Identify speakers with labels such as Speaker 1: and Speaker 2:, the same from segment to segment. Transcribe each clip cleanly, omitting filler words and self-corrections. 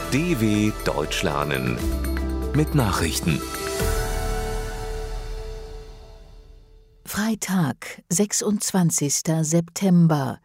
Speaker 1: DW Deutsch lernen mit Nachrichten.
Speaker 2: Freitag, 26. September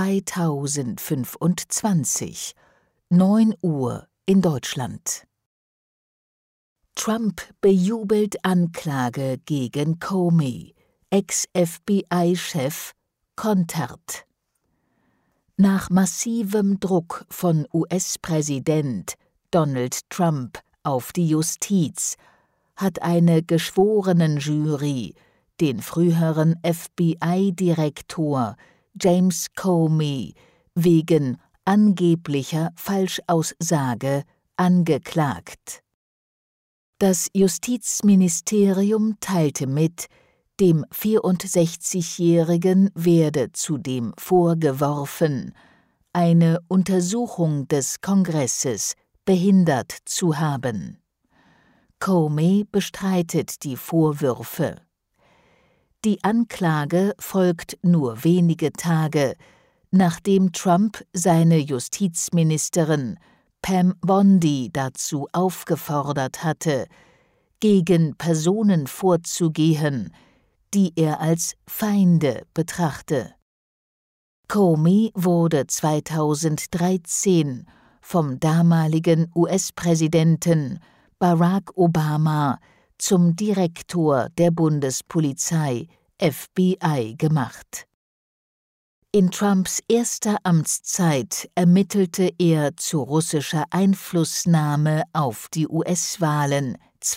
Speaker 2: 2025, 9 Uhr in Deutschland. Trump bejubelt Anklage gegen Comey, Ex-FBI-Chef kontert. Nach massivem Druck von US-Präsident Donald Trump auf die Justiz hat eine Geschworenenjury den früheren FBI-Direktor James Comey wegen angeblicher Falschaussage angeklagt. Das Justizministerium teilte mit, dem 64-Jährigen werde zudem vorgeworfen, eine Untersuchung des Kongresses behindert zu haben. Comey bestreitet die Vorwürfe. Die Anklage folgt nur wenige Tage, nachdem Trump seine Justizministerin Pam Bondi dazu aufgefordert hatte, gegen Personen vorzugehen, die er als Feinde betrachte. Comey wurde 2013 vom damaligen US-Präsidenten Barack Obama zum Direktor der Bundespolizei FBI gemacht. In Trumps erster Amtszeit ermittelte er zu russischer Einflussnahme auf die US-Wahlen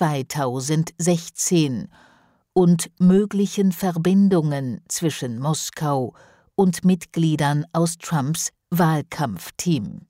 Speaker 2: 2016 und möglichen Verbindungen zwischen Moskau und Mitgliedern aus Trumps Wahlkampfteam.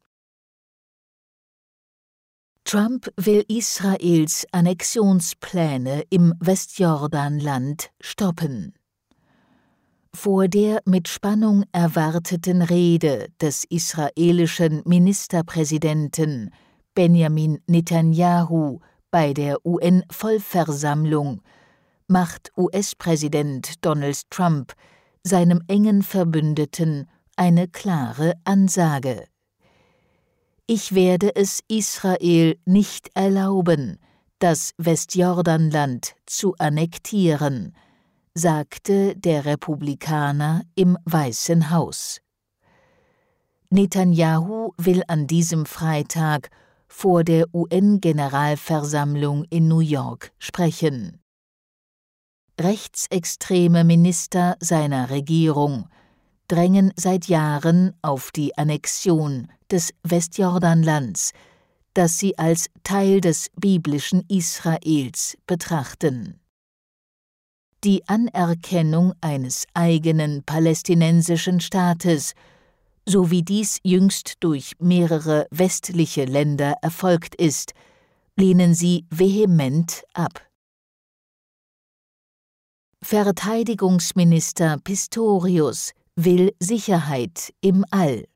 Speaker 2: Trump will Israels Annexionspläne im Westjordanland stoppen. Vor der mit Spannung erwarteten Rede des israelischen Ministerpräsidenten Benjamin Netanyahu bei der UN-Vollversammlung macht US-Präsident Donald Trump seinem engen Verbündeten eine klare Ansage. Ich werde es Israel nicht erlauben, das Westjordanland zu annektieren, sagte der Republikaner im Weißen Haus. Netanyahu will an diesem Freitag vor der UN-Generalversammlung in New York sprechen. Rechtsextreme Minister seiner Regierung drängen seit Jahren auf die Annexion des Westjordanlands, das sie als Teil des biblischen Israels betrachten. Die Anerkennung eines eigenen palästinensischen Staates, so wie dies jüngst durch mehrere westliche Länder erfolgt ist, lehnen sie vehement ab. Verteidigungsminister Pistorius will Sicherheit im All.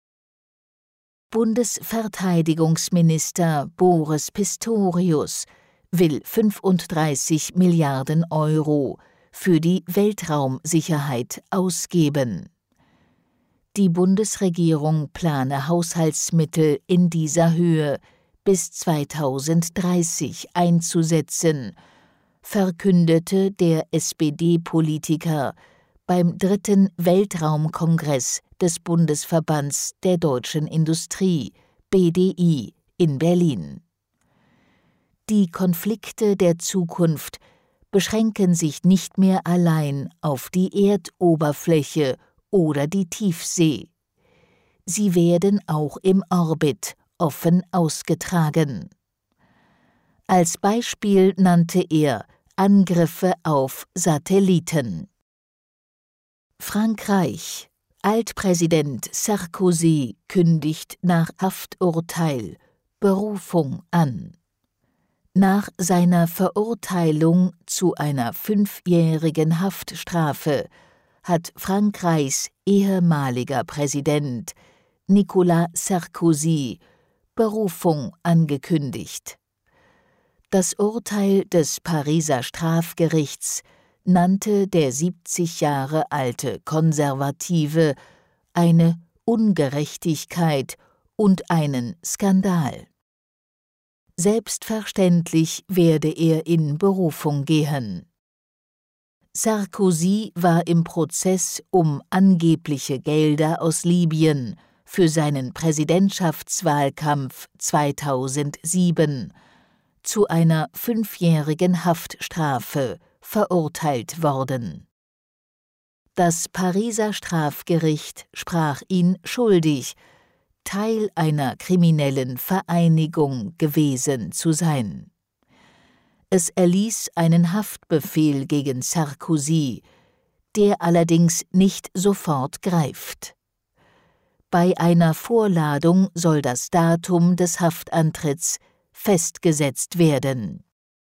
Speaker 2: Bundesverteidigungsminister Boris Pistorius will 35 Milliarden Euro für die Weltraumsicherheit ausgeben. Die Bundesregierung plane Haushaltsmittel in dieser Höhe bis 2030 einzusetzen, verkündete der SPD-Politiker beim 3. Weltraumkongress des Bundesverbands der Deutschen Industrie, BDI, in Berlin. Die Konflikte der Zukunft beschränken sich nicht mehr allein auf die Erdoberfläche oder die Tiefsee. Sie werden auch im Orbit offen ausgetragen. Als Beispiel nannte er Angriffe auf Satelliten. Frankreich. Altpräsident Sarkozy kündigt nach Hafturteil Berufung an. Nach seiner Verurteilung zu einer 5-jährigen Haftstrafe hat Frankreichs ehemaliger Präsident Nicolas Sarkozy Berufung angekündigt. Das Urteil des Pariser Strafgerichts nannte der 70 Jahre alte Konservative eine Ungerechtigkeit und einen Skandal. Selbstverständlich werde er in Berufung gehen. Sarkozy war im Prozess um angebliche Gelder aus Libyen für seinen Präsidentschaftswahlkampf 2007 zu einer 5-jährigen Haftstrafe verurteilt worden. Das Pariser Strafgericht sprach ihn schuldig, Teil einer kriminellen Vereinigung gewesen zu sein. Es erließ einen Haftbefehl gegen Sarkozy, der allerdings nicht sofort greift. Bei einer Vorladung soll das Datum des Haftantritts festgesetzt werden.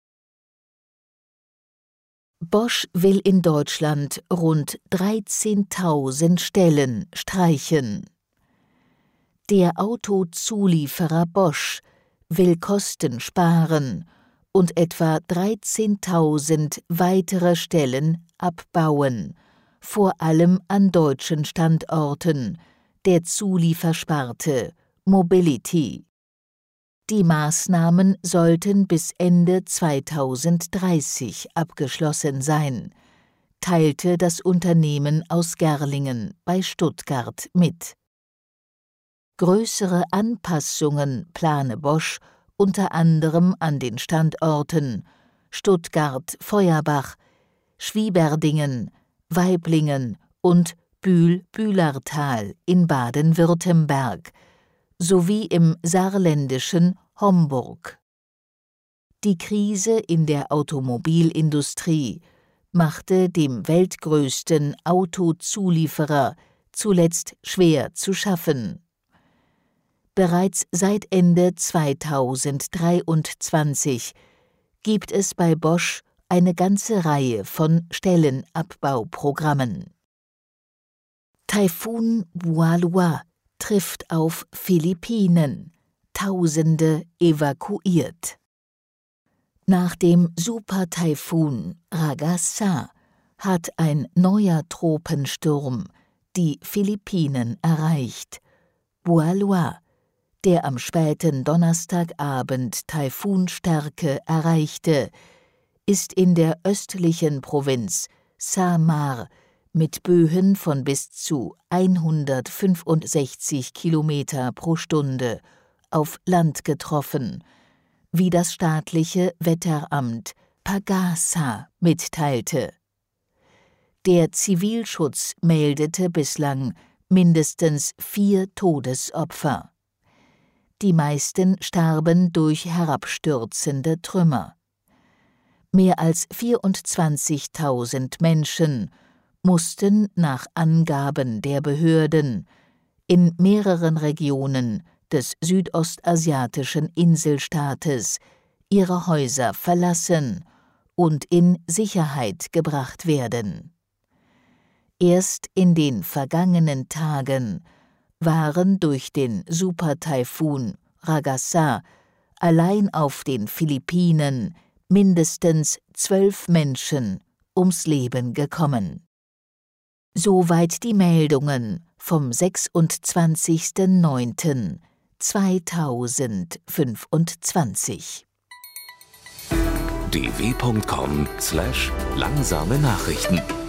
Speaker 2: Bosch will in Deutschland rund 13.000 Stellen streichen. Der Autozulieferer Bosch will Kosten sparen und etwa 13.000 weitere Stellen abbauen, vor allem an deutschen Standorten der Zuliefersparte Mobility. Die Maßnahmen sollten bis Ende 2030 abgeschlossen sein, teilte das Unternehmen aus Gerlingen bei Stuttgart mit. Größere Anpassungen plane Bosch unter anderem an den Standorten Stuttgart-Feuerbach, Schwieberdingen, Waiblingen und Bühl-Bühlertal in Baden-Württemberg sowie im saarländischen Homburg. Die Krise in der Automobilindustrie machte dem weltgrößten Autozulieferer zuletzt schwer zu schaffen. Bereits seit Ende 2023 gibt es bei Bosch eine ganze Reihe von Stellenabbauprogrammen. Taifun Bualua trifft auf Philippinen, Tausende evakuiert. Nach dem Supertaifun Ragasa hat ein neuer Tropensturm die Philippinen erreicht. Bualua, der am späten Donnerstagabend Taifunstärke erreichte, ist in der östlichen Provinz Samar mit Böen von bis zu 165 Kilometer pro Stunde auf Land getroffen, wie das staatliche Wetteramt Pagasa mitteilte. Der Zivilschutz meldete bislang mindestens 4 Todesopfer. Die meisten starben durch herabstürzende Trümmer. Mehr als 24.000 Menschen mussten nach Angaben der Behörden in mehreren Regionen des südostasiatischen Inselstaates ihre Häuser verlassen und in Sicherheit gebracht werden. Erst in den vergangenen Tagen waren durch den Supertaifun Ragasa allein auf den Philippinen mindestens 12 Menschen ums Leben gekommen. Soweit die Meldungen vom 26.09.2025.
Speaker 1: dw.com/langsame Nachrichten